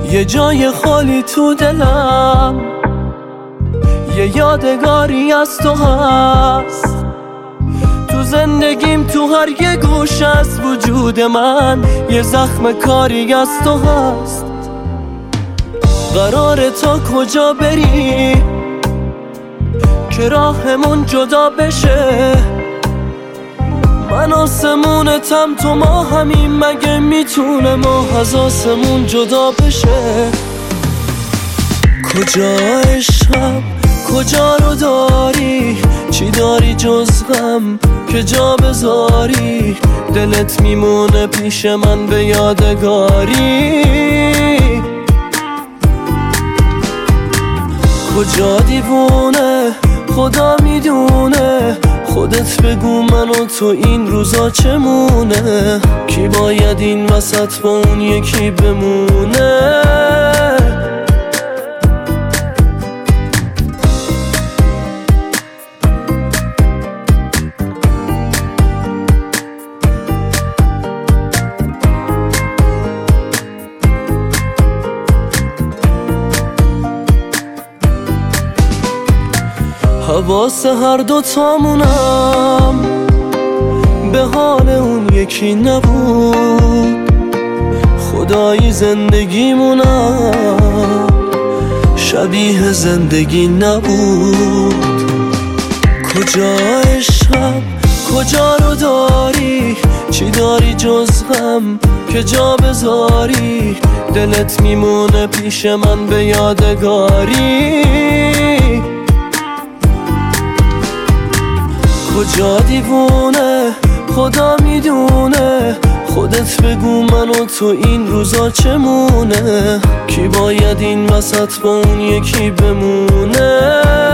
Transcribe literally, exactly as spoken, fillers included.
یه جای خالی تو دلم، یه یادگاری از تو هست تو زندگیم، تو هر یه گوش از وجود من یه زخم کاری از تو هست. قراره تا کجا بری که راهمون جدا بشه؟ من آسمونتم تو ما همین، مگه میتونه ما از آسمون جدا بشه؟ کجا عشقم، کجا رو داری؟ چی داری جز غم که جا بذاری؟ دلت میمونه پیش من به یادگاری. کجا دیوونه خدا میدونه، خودت بگو من و تو این روزا چمونه؟ کی باید این وسط با اون یکی بمونه؟ حواس هر دو تامونم به حال اون یکی نبود. خدایی زندگیمونم شبیه زندگی نبود. کجا عشقم، کجا رو داری؟ چی داری جز غم که جا بذاری؟ دلت میمونه پیش من به یادگاری. کجا دیوونه خدا میدونه، خودت بگو من و تو این روزا چمونه؟ کی باید این وسط با اون یکی بمونه؟